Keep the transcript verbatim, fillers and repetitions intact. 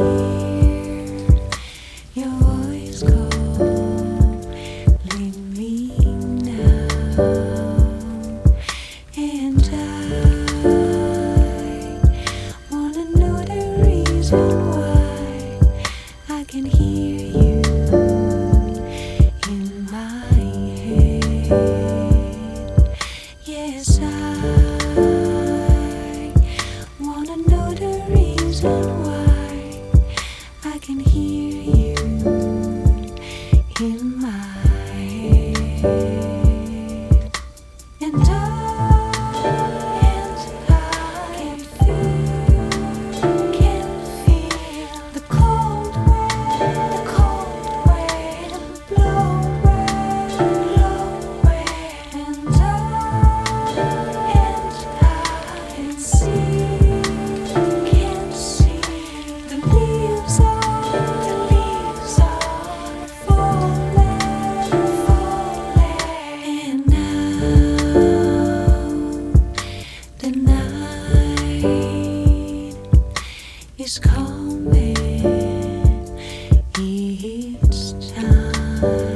your voice calling me now, and I wanna know the reason why I can hear you in my head. Yes, I wanna know the reason why I can hear you in my head. And I, and I can feel, can feel the cold wind, the cold wind blow away, blow away. And I, and I can see, can see the leaves are, the leaves are falling, falling. And now the night is coming, it's time.